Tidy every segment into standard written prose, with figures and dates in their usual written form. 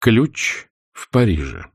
Ключ в Париже.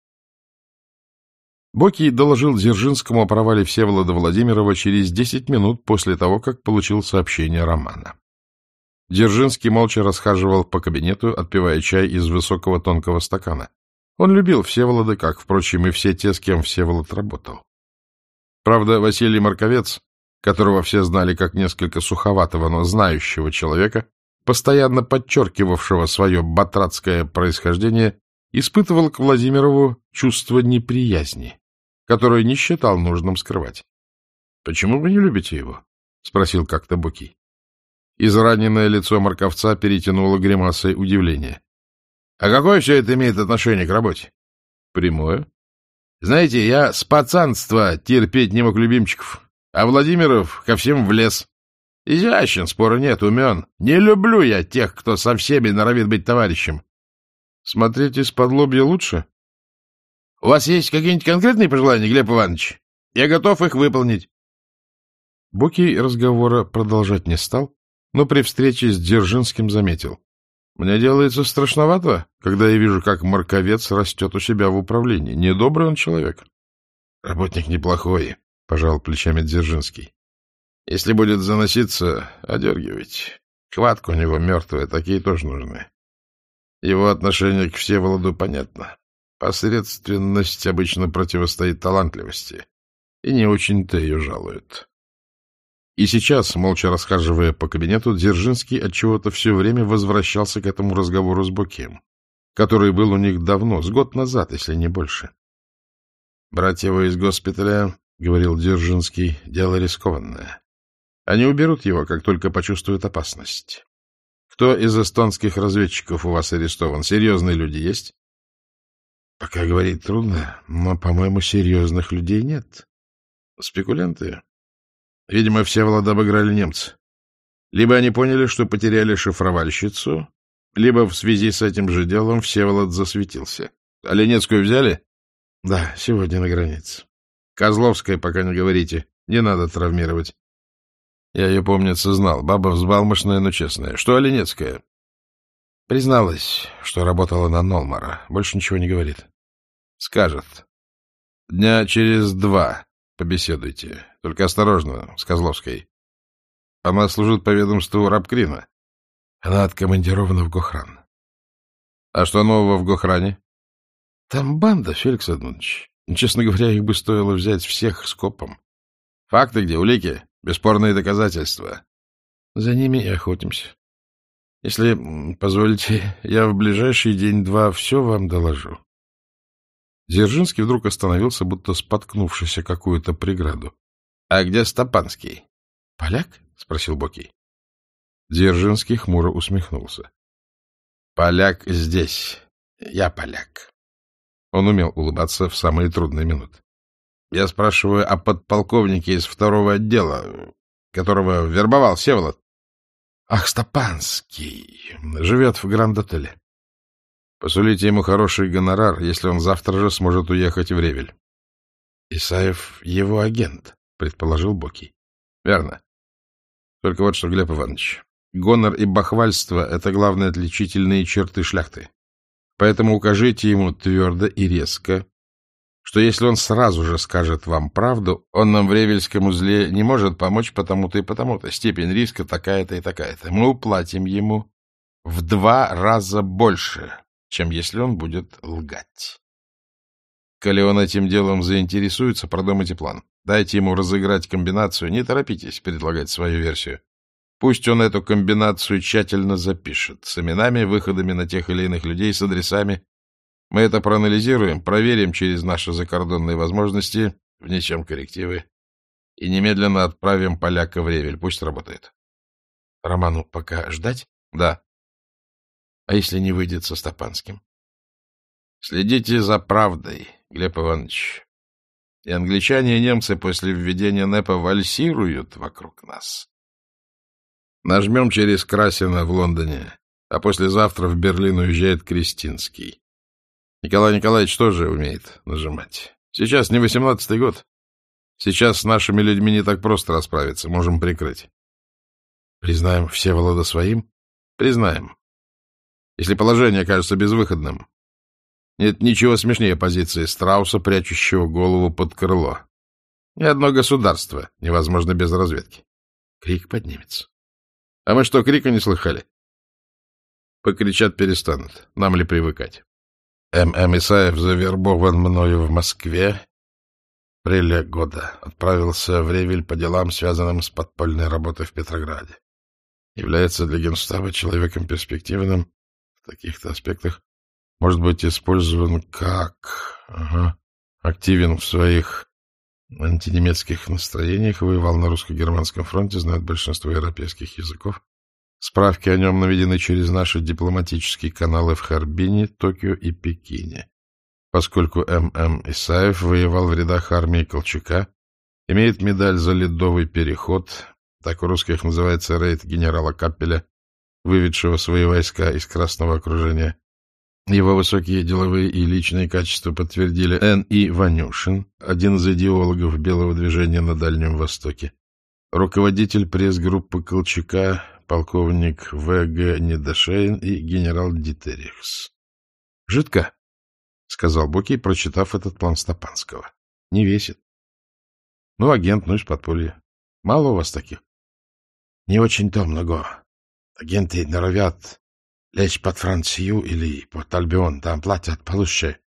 Бокий доложил Дзержинскому о провале Всеволода Владимирова через 10 минут после того, как получил сообщение Романа. Дзержинский молча расхаживал по кабинету, отпивая чай из высокого тонкого стакана. Он любил Всеволода, как, впрочем, и все те, с кем Всеволод работал. Правда, Василий Марковец, которого все знали как несколько суховатого, но знающего человека, постоянно подчеркивавшего свое батрацкое происхождение, испытывал к Владимирову чувство неприязни, которое не считал нужным скрывать. — Почему вы не любите его? — спросил как-то Бокий. Израненное лицо Марковца перетянуло гримасой удивления. — А какое все это имеет отношение к работе? — Прямое. — Знаете, я с пацанства терпеть не мог любимчиков, а Владимиров ко всем влез. Изящен, спора нет, умен. Не люблю я тех, кто со всеми норовит быть товарищем. — Смотреть из-под лобья лучше? — У вас есть какие-нибудь конкретные пожелания, Глеб Иванович? Я готов их выполнить. Бокий разговора продолжать не стал, но при встрече с Дзержинским заметил. Мне делается страшновато, когда я вижу, как Марковец растет у себя в управлении. Недобрый он человек. — Работник неплохой, — пожал плечами Дзержинский. — Если будет заноситься, одергивайте. Хватка у него мертвая, такие тоже нужны. Его отношение к Всеволоду понятно. Посредственность обычно противостоит талантливости, и не очень-то ее жалуют. И сейчас, молча расхаживая по кабинету, Дзержинский отчего-то все время возвращался к этому разговору с Бокием, который был у них давно, с год назад, если не больше. — Брать его из госпиталя, — говорил Дзержинский, — дело рискованное. Они уберут его, как только почувствуют опасность. Кто из эстонских разведчиков у вас арестован? Серьезные люди есть? — Пока говорить трудно, но, по-моему, серьезных людей нет. Спекулянты. Видимо, Всеволода обыграли немцы. Либо они поняли, что потеряли шифровальщицу, либо в связи с этим же делом Всеволод засветился. А Ленецкую взяли? — Да, сегодня на границе. — Козловская, пока не говорите. Не надо травмировать. Я ее, помнится, знал. Баба взбалмошная, но честная. Что Ленецкая? Призналась, что работала на Нолмара. Больше ничего не говорит. Скажет. Дня через 2 побеседуйте. Только осторожно, с Козловской. Она служит по ведомству Рабкрина. Она откомандирована в Гохран. А что нового в Гохране? Там банда, Феликс Эдмундович. Честно говоря, их бы стоило взять всех скопом. Факты где? Улики? Бесспорные доказательства. За ними и охотимся. Если позволите, я в ближайший день-два все вам доложу. Дзержинский вдруг остановился, будто споткнувшись о какую-то преграду. — А где Стопанский? — Поляк? — спросил Бокий. Дзержинский хмуро усмехнулся. — Поляк здесь. Я поляк. Он умел улыбаться в самые трудные минуты. Я спрашиваю о подполковнике из 2-го отдела, которого вербовал Всеволод. — Ах, Стопанский! Живет в Гранд-отеле. Посулите ему хороший гонорар, если он завтра же сможет уехать в Ревель. — Исаев — его агент, — предположил Бокий. — Верно. Только вот что, Глеб Иванович, гонор и бахвальство — это главные отличительные черты шляхты. Поэтому укажите ему твердо и резко, что если он сразу же скажет вам правду, он нам в Ревельском узле не может помочь потому-то и потому-то. Степень риска такая-то и такая-то. Мы уплатим ему в 2 раза больше, чем если он будет лгать. Коли он этим делом заинтересуется, продумайте план. Дайте ему разыграть комбинацию, не торопитесь предлагать свою версию. Пусть он эту комбинацию тщательно запишет, с именами, выходами на тех или иных людей, с адресами. Мы это проанализируем, проверим через наши закордонные возможности, внесем коррективы и немедленно отправим поляка в Ревель. Пусть работает. Роману пока ждать? Да. А если не выйдет со Стопанским? Следите за правдой, Глеб Иванович. И англичане, и немцы после введения НЭПа вальсируют вокруг нас. Нажмем через Красина в Лондоне, а послезавтра в Берлин уезжает Крестинский. Николай Николаевич тоже умеет нажимать. Сейчас не 18-й год. Сейчас с нашими людьми не так просто расправиться. Можем прикрыть. Признаем Всеволода своим? Признаем. Если положение кажется безвыходным, Нет ничего смешнее позиции страуса, прячущего голову под крыло. Ни одно государство невозможно без разведки. Крик поднимется. А мы что, крика не слыхали? Покричат, перестанут. Нам ли привыкать? М.М. Исаев завербован мною в Москве. В апреле года отправился в Ревель по делам, связанным с подпольной работой в Петрограде. Является для Генштаба человеком перспективным в таких-то аспектах. Может быть использован как... активен в своих антинемецких настроениях, воевал на русско-германском фронте, знает большинство европейских языков. Справки о нем наведены через наши дипломатические каналы в Харбине, Токио и Пекине. Поскольку М.М. Исаев воевал в рядах армии Колчака, имеет медаль за ледовый переход, так у русских называется рейд генерала Каппеля, выведшего свои войска из Красного окружения. Его высокие деловые и личные качества подтвердили Н.И. Ванюшин, один из идеологов Белого движения на Дальнем Востоке, руководитель пресс-группы Колчака, полковник В.Г. Недошеин и генерал Дитерихс. — Жидко, — сказал Бокий, прочитав этот план Стопанского. — Не весит. — Ну, агент, ну, из подполья. Мало у вас таких? — Не очень-то много. Агенты норовят лечь под Францию или под Альбион. Там платят получше.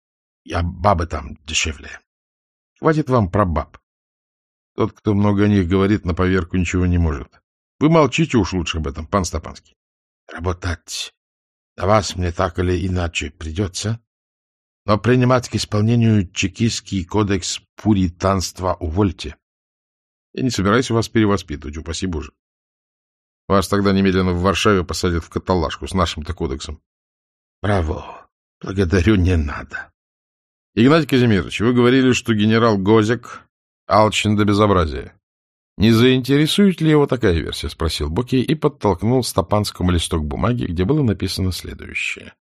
А бабы там дешевле. Хватит вам про баб. Тот, кто много о них говорит, на поверку ничего не может. Вы молчите уж лучше об этом, пан Стопанский. Работать на вас мне так или иначе придется, но принимать к исполнению чекистский кодекс пуританства увольте. Я не собираюсь вас перевоспитывать, упаси Боже. Вас тогда немедленно в Варшаве посадят в каталажку с нашим-то кодексом. Браво! Благодарю, не надо. Игнатий Казимирович, вы говорили, что генерал Гозик алчен до безобразия. Не заинтересует ли его такая версия? — спросил Бокий и подтолкнул Стопанскому листок бумаги, где было написано следующее.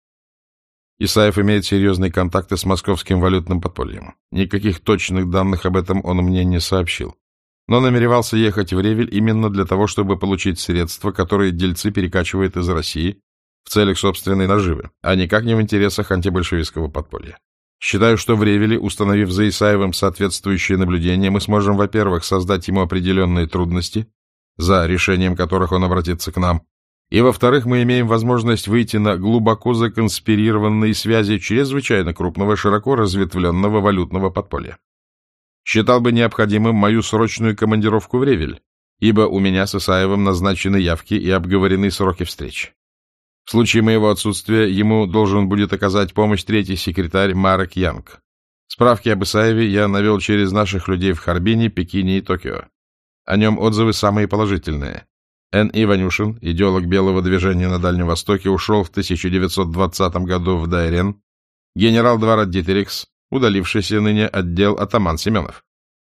Исаев имеет серьезные контакты с московским валютным подпольем. Никаких точных данных об этом он мне не сообщил. Но намеревался ехать в Ревель именно для того, чтобы получить средства, которые дельцы перекачивают из России в целях собственной наживы, а никак не в интересах антибольшевистского подполья. Считаю, что в Ревеле, установив за Исаевым соответствующие наблюдения, мы сможем, во-первых, создать ему определенные трудности, за решением которых он обратится к нам, и, во-вторых, мы имеем возможность выйти на глубоко законспирированные связи чрезвычайно крупного, широко разветвленного валютного подполья. Считал бы необходимым мою срочную командировку в Ревель, ибо у меня с Исаевым назначены явки и обговорены сроки встреч. В случае моего отсутствия ему должен будет оказать помощь третий секретарь Марек Янг. Справки об Исаеве я навел через наших людей в Харбине, Пекине и Токио. О нем отзывы самые положительные. Н.И. Ванюшин, идеолог Белого движения на Дальнем Востоке, ушел в 1920 году в Дайрен. Генерал двора Дитерихс, удалившийся ныне отдел атаман Семенов.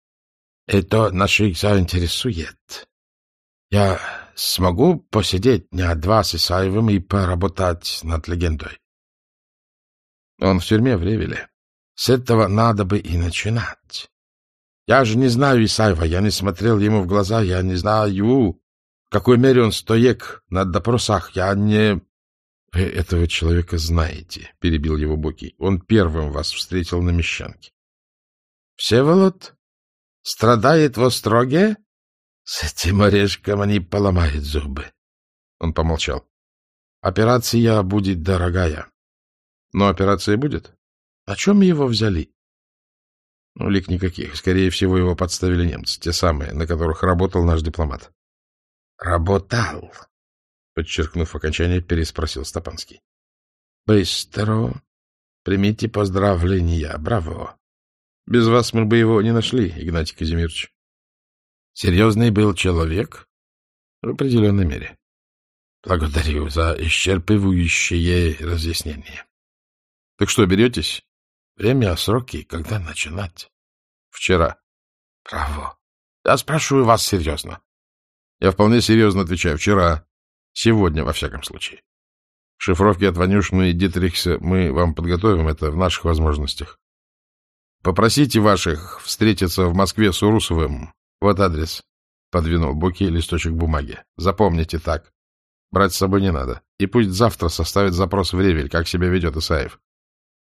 Это наших заинтересует. Я смогу посидеть дня два с Исаевым и поработать над легендой. Он в тюрьме в Ревеле. С этого надо бы и начинать. Я же не знаю Исаева, я не смотрел ему в глаза, я не знаю, в какой мере он стоек на допросах, я не... — Вы этого человека знаете, — перебил его Бокий. — Он первым вас встретил на Мещанке. — Всеволод страдает в Остроге? С этим орешком они поломают зубы. Он помолчал. — Операция будет дорогая. — Но операция будет? О чем его взяли? — Ну, улик никаких. Скорее всего, его подставили немцы, те самые, на которых работал наш дипломат. — Работал, — подчеркнув окончание, переспросил Стопанский. — Быстро. Примите поздравления. Браво. Без вас мы бы его не нашли, Игнатий Казимирович. Серьезный был человек? В определенной мере. Благодарю за исчерпывающее разъяснение. Так что, беретесь? Время, сроки, когда начинать? Вчера. Браво. Я спрашиваю вас серьезно. Я вполне серьезно отвечаю. Вчера. Сегодня, во всяком случае. Шифровки от Ванюшина и Дитрихса мы вам подготовим, это в наших возможностях. Попросите ваших встретиться в Москве с Урусовым. Вот адрес. Подвинул Бокий листочек бумаги. Запомните так. Брать с собой не надо. И пусть завтра составит запрос в Ревель, как себя ведет Исаев.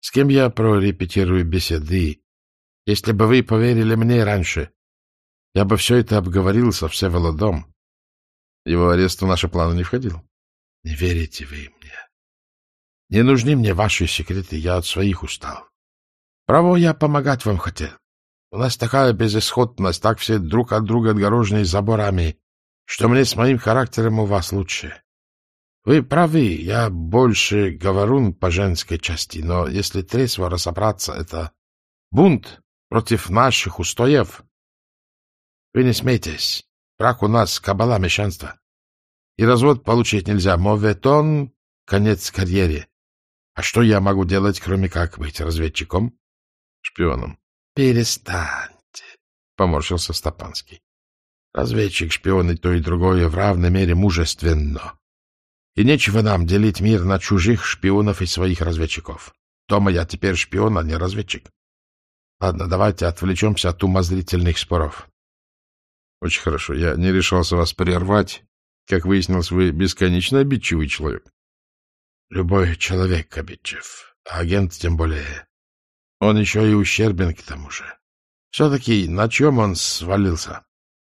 С кем я прорепетирую беседы? Если бы вы поверили мне раньше, я бы все это обговорил со Всеволодом. Его арест в наши планы не входил. Не верите вы мне. Не нужны мне ваши секреты, я от своих устал. Право, я помогать вам хотел. У нас такая безысходность, так все друг от друга отгорожены заборами, что мне с моим характером у вас лучше. Вы правы, я больше говорун по женской части, но если трезво разобраться, это бунт против наших устоев. Вы не смейтесь, брак у нас кабала мещанства. И развод получить нельзя. Моветон — конец карьере. А что я могу делать, кроме как быть разведчиком? Шпионом. Перестаньте, — поморщился Стопанский. Разведчик, шпион и то, и другое в равной мере мужественно. И нечего нам делить мир на чужих шпионов и своих разведчиков. Тома, я теперь шпион, а не разведчик. Ладно, давайте отвлечемся от умозрительных споров. Очень хорошо. Я не решался вас прервать. Как выяснилось, вы бесконечно обидчивый человек. Любой человек обидчив, а агент тем более. Он еще и ущербен к тому же. Все-таки на чем он свалился?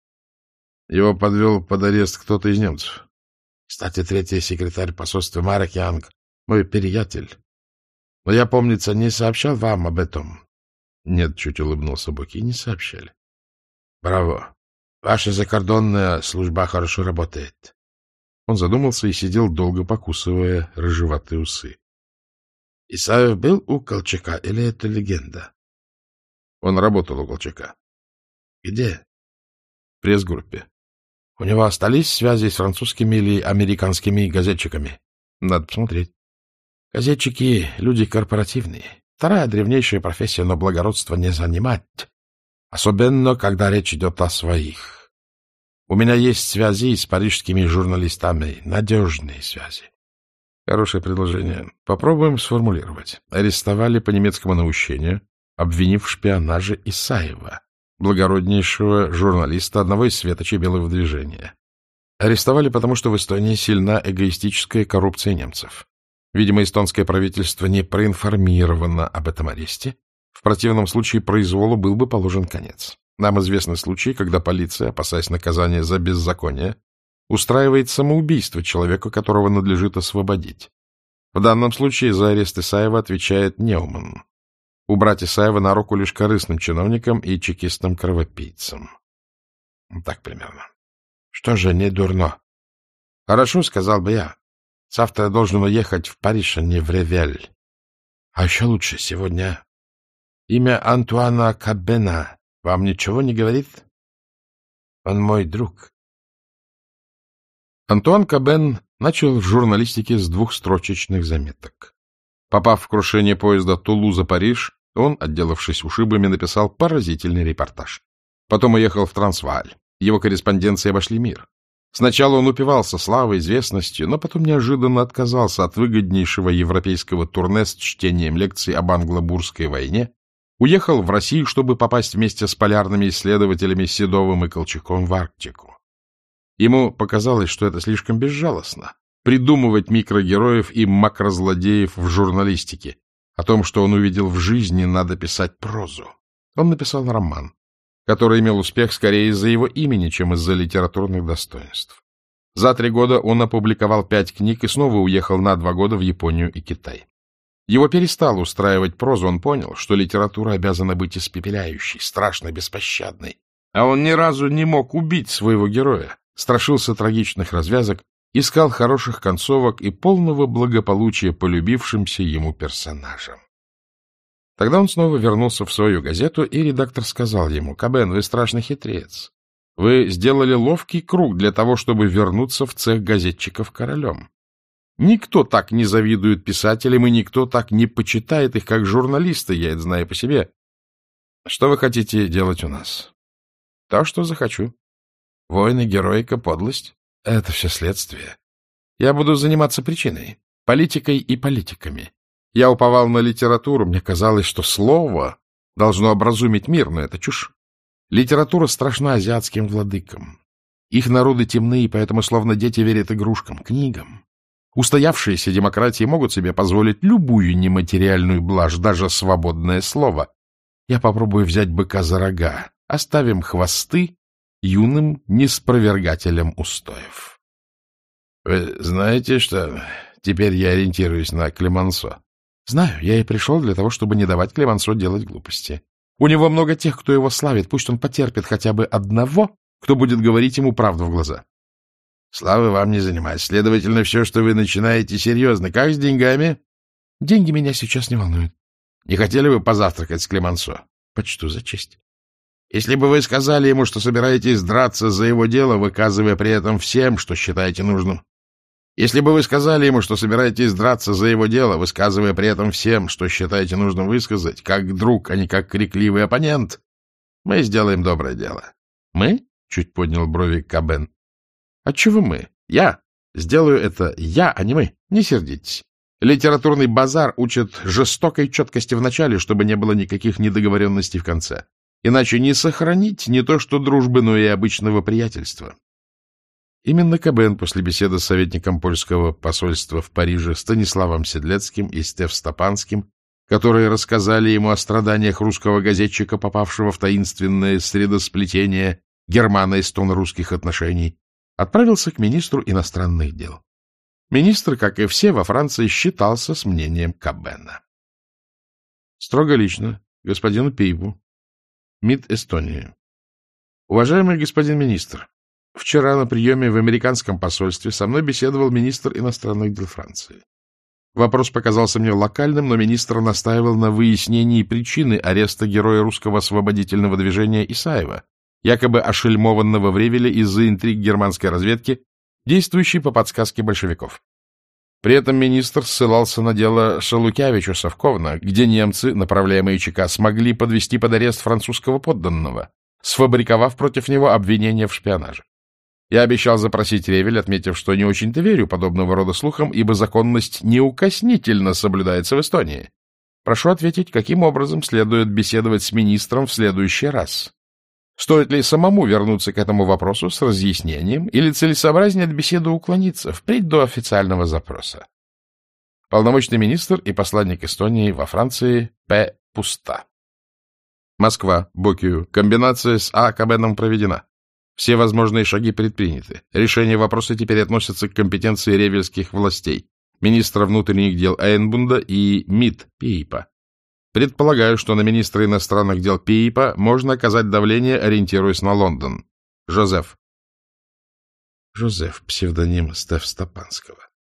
Его подвел под арест кто-то из немцев. Кстати, третий секретарь посольства Марек Янг, мой приятель. Но я, помнится, не сообщал вам об этом. Нет, чуть улыбнулся Боки, не сообщали. Браво. Ваша закордонная служба хорошо работает. Он задумался и сидел, долго покусывая рыжеватые усы. Исаев был у Колчака или это легенда? Он работал у Колчака. Где? В пресс-группе. У него остались связи с французскими или американскими газетчиками? Надо посмотреть. Газетчики — люди корпоративные. Вторая древнейшая профессия, но благородство не занимать. Особенно, когда речь идет о своих. У меня есть связи с парижскими журналистами, надежные связи. Хорошее предложение. Попробуем сформулировать. Арестовали по немецкому наущению, обвинив в шпионаже Исаева, благороднейшего журналиста, одного из светочей белого движения. Арестовали, потому что в Эстонии сильна эгоистическая коррупция немцев. Видимо, эстонское правительство не проинформировано об этом аресте. В противном случае произволу был бы положен конец. Нам известны случаи, когда полиция, опасаясь наказания за беззаконие, устраивает самоубийство человека, которого надлежит освободить. В данном случае за арест Исаева отвечает Неуман. Убрать Исаева на руку лишь корыстным чиновникам и чекистам-кровопийцам. Так примерно. Что же, не дурно. Хорошо, сказал бы я. Завтра я должен уехать в Париж, а не в Ревель. А еще лучше сегодня. Имя Антуана Кабена вам ничего не говорит? Он мой друг. Антуан Кабен начал в журналистике с двухстрочечных заметок. Попав в крушение поезда Тулуза-Париж, он, отделавшись ушибами, написал поразительный репортаж. Потом уехал в Трансвааль. Его корреспонденции обошли мир. Сначала он упивался славой, известностью, но потом неожиданно отказался от выгоднейшего европейского турне с чтением лекций об англо-бурской войне, уехал в Россию, чтобы попасть вместе с полярными исследователями Седовым и Колчаком в Арктику. Ему показалось, что это слишком безжалостно — придумывать микрогероев и макрозлодеев в журналистике. О том, что он увидел в жизни, надо писать прозу. Он написал роман, который имел успех скорее из-за его имени, чем из-за литературных достоинств. За 3 года он опубликовал 5 книг и снова уехал на 2 года в Японию и Китай. Его перестало устраивать прозу, он понял, что литература обязана быть испепеляющей, страшно беспощадной. А он ни разу не мог убить своего героя, страшился трагичных развязок, искал хороших концовок и полного благополучия полюбившимся ему персонажам. Тогда он снова вернулся в свою газету, и редактор сказал ему: «Кабен, вы страшный хитрец. Вы сделали ловкий круг для того, чтобы вернуться в цех газетчиков королем. Никто так не завидует писателям, и никто так не почитает их, как журналисты, я это знаю по себе. Что вы хотите делать у нас?» «То, что захочу. Войны, героика, подлость — это все следствие. Я буду заниматься причиной, политикой и политиками. Я уповал на литературу, мне казалось, что слово должно образумить мир, но это чушь. Литература страшна азиатским владыкам. Их народы темны, и поэтому словно дети верят игрушкам, книгам. Устоявшиеся демократии могут себе позволить любую нематериальную блажь, даже свободное слово. Я попробую взять быка за рога. Оставим хвосты юным неспровергателям устоев. Вы знаете, что теперь я ориентируюсь на Клемансо? Знаю, я и пришел для того, чтобы не давать Клемансо делать глупости. У него много тех, кто его славит. Пусть он потерпит хотя бы одного, кто будет говорить ему правду в глаза. Славы вам не занимать. Следовательно, все, что вы начинаете, серьезно. Как с деньгами? Деньги меня сейчас не волнуют. Не хотели бы позавтракать с Клемансо? Почту за честь. Если бы вы сказали ему, что собираетесь драться за его дело, выказывая при этом всем, что считаете нужным. Если бы вы сказали ему, что собираетесь драться за его дело, высказывая при этом всем, что считаете нужным высказать, как друг, а не как крикливый оппонент, мы сделаем доброе дело. Мы? — чуть поднял брови Кабен. Отчего мы? Я. Сделаю это я, а не мы. Не сердитесь. Литературный базар учит жестокой четкости в начале, чтобы не было никаких недоговоренностей в конце. Иначе не сохранить не то что дружбы, но и обычного приятельства. Именно Кабен после беседы с советником польского посольства в Париже Станиславом Седлецким и Стефстопанским, которые рассказали ему о страданиях русского газетчика, попавшего в таинственное средосплетение германо-эстоно-русских отношений, отправился к министру иностранных дел. Министр, как и все во Франции, считался с мнением Кабена. Строго лично, господину Пейбу, МИД Эстонии. Уважаемый господин министр, вчера на приеме в американском посольстве со мной беседовал министр иностранных дел Франции. Вопрос показался мне локальным, но министр настаивал на выяснении причины ареста героя русского освободительного движения Исаева, якобы ошельмованного в Ревеле из-за интриг германской разведки, действующей по подсказке большевиков. При этом министр ссылался на дело Шелукявича-Совковна, где немцы, направляемые ЧК, смогли подвести под арест французского подданного, сфабриковав против него обвинение в шпионаже. Я обещал запросить Ревель, отметив, что не очень-то верю подобного рода слухам, ибо законность неукоснительно соблюдается в Эстонии. Прошу ответить, каким образом следует беседовать с министром в следующий раз. Стоит ли самому вернуться к этому вопросу с разъяснением, или целесообразнее от беседы уклониться впредь до официального запроса? Полномочный министр и посланник Эстонии во Франции П. Пуста. Москва, Бокию. Комбинация с А. Кабеном проведена. Все возможные шаги предприняты. Решение вопроса теперь относится к компетенции ревельских властей, министра внутренних дел Эйнбунда и МИД Пейпа. Предполагаю, что на министра иностранных дел Пейпа можно оказать давление, ориентируясь на Лондон. Жозеф. Жозеф, псевдоним Стефстопанского.